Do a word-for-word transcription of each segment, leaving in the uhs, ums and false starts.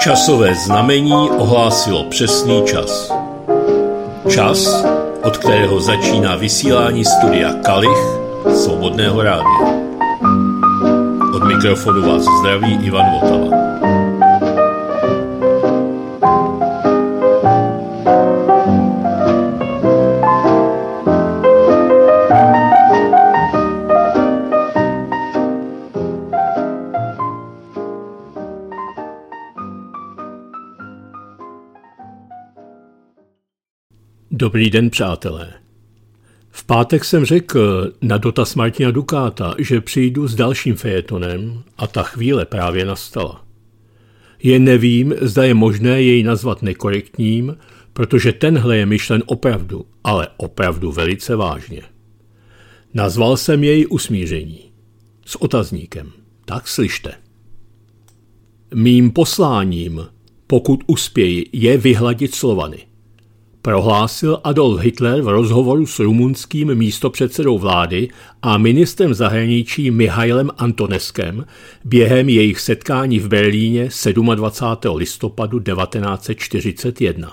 Časové znamení ohlásilo přesný čas. Čas, od kterého začíná vysílání studia Kalich Svobodného rádia. Od mikrofonu vás zdraví Ivan Votava. Dobrý den, přátelé. V pátek jsem řekl na dotaz Martina Dukáta, že přijdu s dalším fejetonem a ta chvíle právě nastala. Jen nevím, zda je možné jej nazvat nekorektním, protože tenhle je myšlen opravdu, ale opravdu velice vážně. Nazval jsem jej Usmíření. S otazníkem. Tak slyšte. Mým posláním, pokud uspěji, je vyhladit Slovany. Prohlásil Adolf Hitler v rozhovoru s rumunským místopředsedou vlády a ministrem zahraničí Mihailem Antoneskem během jejich setkání v Berlíně dvacátého sedmého listopadu devatenáct set čtyřicet jedna.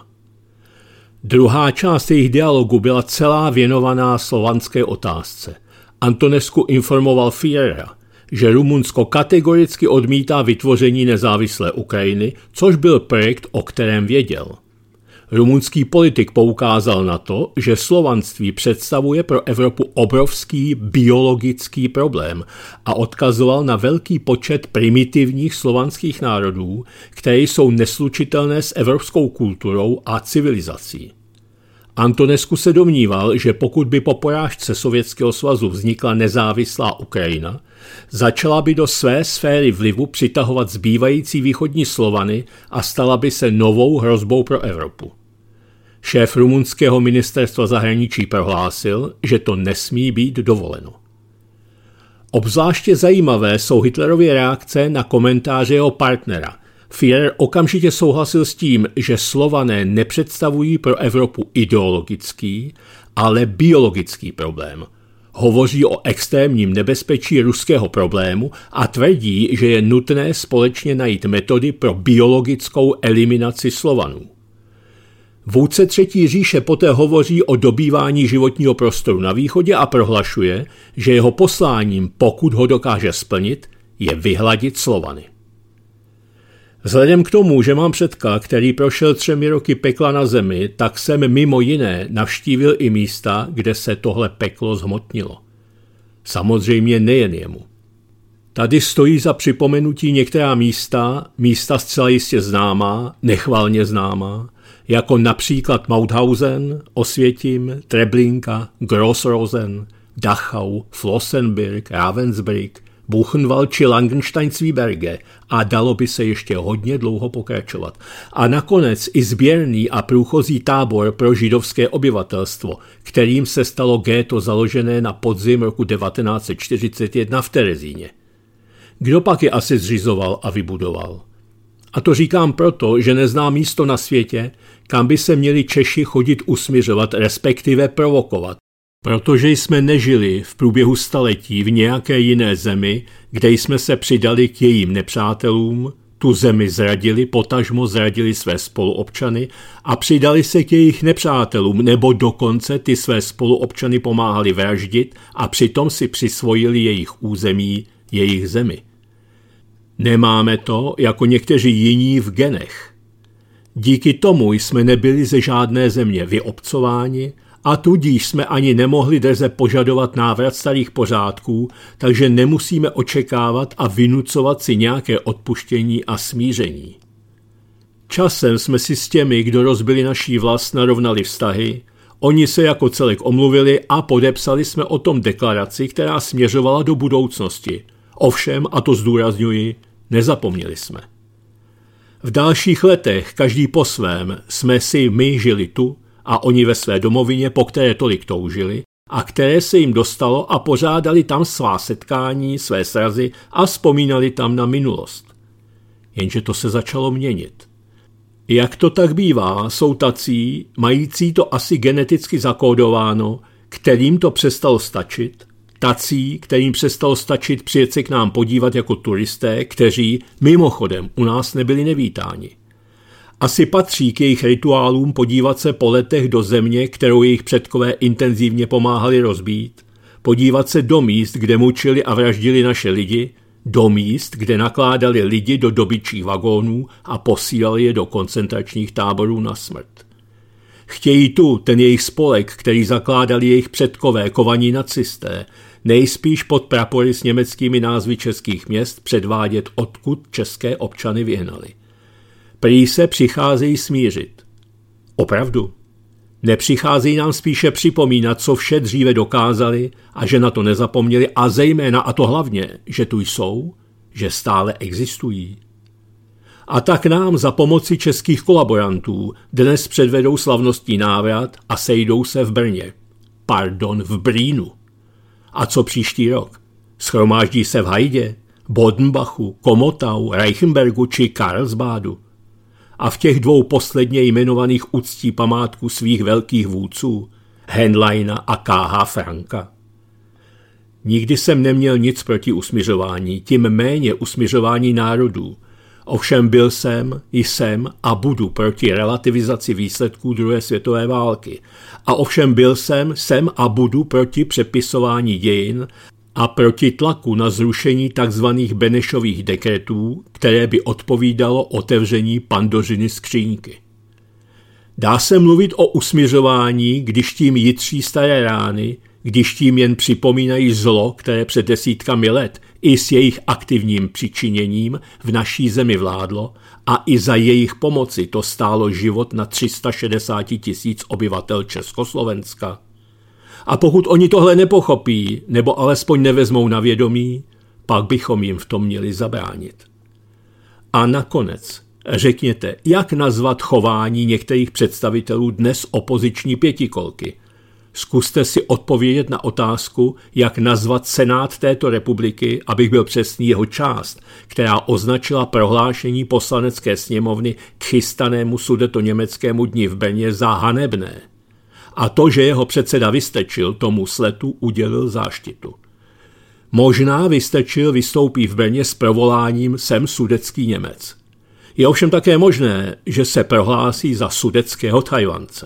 Druhá část jejich dialogu byla celá věnovaná slovanské otázce. Antonescu informoval Führera, že Rumunsko kategoricky odmítá vytvoření nezávislé Ukrajiny, což byl projekt, o kterém věděl. Rumunský politik poukázal na to, že slovanství představuje pro Evropu obrovský biologický problém a odkazoval na velký počet primitivních slovanských národů, které jsou neslučitelné s evropskou kulturou a civilizací. Antonescu se domníval, že pokud by po porážce Sovětského svazu vznikla nezávislá Ukrajina, začala by do své sféry vlivu přitahovat zbývající východní Slovany a stala by se novou hrozbou pro Evropu. Šéf rumunského ministerstva zahraničí prohlásil, že to nesmí být dovoleno. Obzvláště zajímavé jsou Hitlerovy reakce na komentáře jeho partnera. Führer okamžitě souhlasil s tím, že Slované nepředstavují pro Evropu ideologický, ale biologický problém. Hovoří o extrémním nebezpečí ruského problému a tvrdí, že je nutné společně najít metody pro biologickou eliminaci Slovanů. Vůdce Třetí říše poté hovoří o dobývání životního prostoru na východě a prohlašuje, že jeho posláním, pokud ho dokáže splnit, je vyhladit Slovany. Vzhledem k tomu, že mám předka, který prošel třemi roky pekla na zemi, tak jsem mimo jiné navštívil i místa, kde se tohle peklo zhmotnilo. Samozřejmě nejen jemu. Tady stojí za připomenutí některá místa, místa zcela jistě známá, nechvalně známá, jako například Mauthausen, Osvětim, Treblinka, Grossrosen, Dachau, Flossenbürg, Ravensbrück, Buchenwald či Langenstein-Zwieberge a dalo by se ještě hodně dlouho pokračovat. A nakonec i sběrný a průchozí tábor pro židovské obyvatelstvo, kterým se stalo ghetto založené na podzim roku devatenáct set čtyřicet jedna v Terezíně. Kdo pak je asi zřizoval a vybudoval? A to říkám proto, že neznám místo na světě, kam by se měli Češi chodit usmiřovat, respektive provokovat. Protože jsme nežili v průběhu staletí v nějaké jiné zemi, kde jsme se přidali k jejím nepřátelům, tu zemi zradili, potažmo zradili své spoluobčany a přidali se k jejich nepřátelům, nebo dokonce ty své spoluobčany pomáhali vraždit a přitom si přisvojili jejich území, jejich zemi. Nemáme to, jako někteří jiní, v genech. Díky tomu jsme nebyli ze žádné země vyobcováni a tudíž jsme ani nemohli drze požadovat návrat starých pořádků, takže nemusíme očekávat a vynucovat si nějaké odpuštění a smíření. Časem jsme si s těmi, kdo rozbili naší vlast, narovnali vztahy, oni se jako celek omluvili a podepsali jsme o tom deklaraci, která směřovala do budoucnosti. Ovšem, a to zdůrazňuji, nezapomněli jsme. V dalších letech, každý po svém, jsme si my žili tu a oni ve své domovině, po které tolik toužili a které se jim dostalo a pořádali tam svá setkání, své srazy a vzpomínali tam na minulost. Jenže to se začalo měnit. Jak to tak bývá, jsou tací, mající to asi geneticky zakódováno, kterým to přestalo stačit, tací, kterým přestalo stačit přijet se k nám podívat jako turisté, kteří mimochodem u nás nebyli nevítáni. Asi patří k jejich rituálům podívat se po letech do země, kterou jejich předkové intenzivně pomáhali rozbít, podívat se do míst, kde mučili a vraždili naše lidi, do míst, kde nakládali lidi do dobytčích vagónů a posílali je do koncentračních táborů na smrt. Chtějí tu ten jejich spolek, který zakládali jejich předkové kovaní nacisté, nejspíš pod prapory s německými názvy českých měst předvádět, odkud české občany vyhnali. Prý se přicházejí smířit. Opravdu? Nepřicházejí nám spíše připomínat, co vše dříve dokázali a že na to nezapomněli a zejména a to hlavně, že tu jsou, že stále existují. A tak nám za pomoci českých kolaborantů dnes předvedou slavnostní návrat a sejdou se v Brně. Pardon, v Brínu. A co příští rok? Shromáždí se v Hajdě, Bodenbachu, Komotau, Reichenbergu či Karlsbadu. A v těch dvou posledně jmenovaných uctí památku svých velkých vůdců, Henleina a K H Franka. Nikdy jsem neměl nic proti usmiřování, tím méně usmiřování národů. Ovšem byl jsem, jsem a budu proti relativizaci výsledků druhé světové války. A ovšem byl jsem, jsem a budu proti přepisování dějin a proti tlaku na zrušení tzv. Benešových dekretů, které by odpovídalo otevření Pandořiny skříňky. Dá se mluvit o usmiřování, když tím jitří staré rány, když tím jen připomínají zlo, které před desítkami let i s jejich aktivním přičiněním v naší zemi vládlo a i za jejich pomoci to stálo život na tři sta šedesát tisíc obyvatel Československa. A pokud oni tohle nepochopí, nebo alespoň nevezmou na vědomí, pak bychom jim v tom měli zabránit. A nakonec řekněte, jak nazvat chování některých představitelů dnes opoziční pětikolky. Zkuste si odpovědět na otázku, jak nazvat Senát této republiky, abych byl přesný, jeho část, která označila prohlášení Poslanecké sněmovny k chystanému sudetoněmeckému dni v Brně za hanebné. A to, že jeho předseda Vystrčil tomu sletu udělil záštitu. Možná Vystrčil vystoupí v Brně s provoláním Jsem sudecký Němec. Je ovšem také možné, že se prohlásí za sudeckého Tajvance.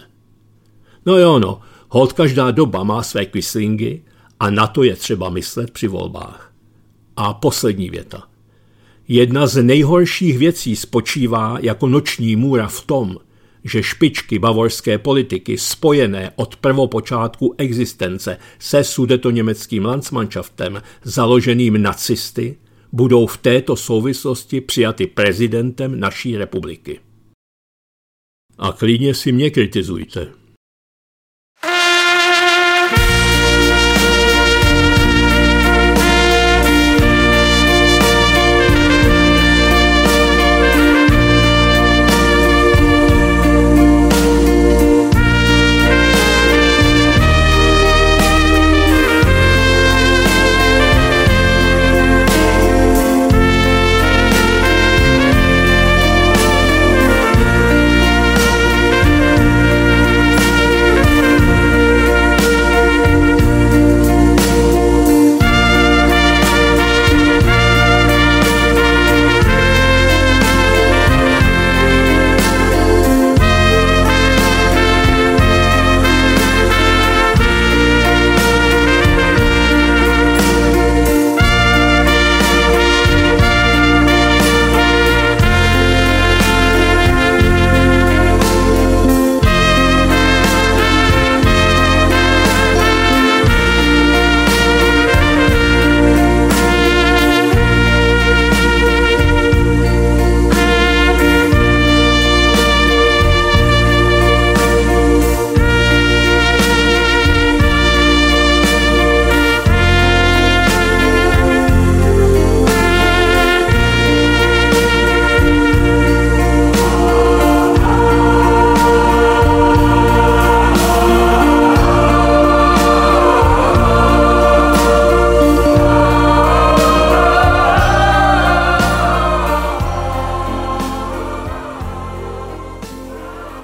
No jo, no, holt každá doba má své kvislingy a na to je třeba myslet při volbách. A poslední věta. Jedna z nejhorších věcí spočívá jako noční můra v tom, že špičky bavorské politiky spojené od prvopočátku existence se sudetoněmeckým Landsmannschaftem založeným nacisty budou v této souvislosti přijaty prezidentem naší republiky. A klidně si mě kritizujte.